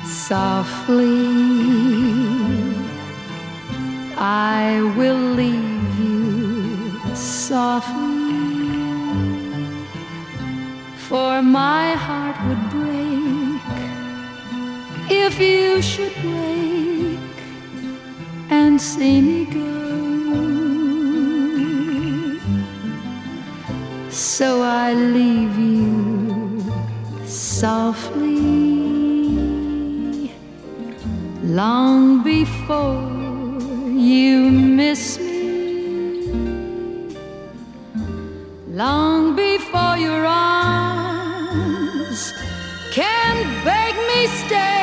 Softly, I will leave you softly, for my heart would break if you should wake and see me go. So I leave you softly, long before you miss me, long before your arms can beg me stay.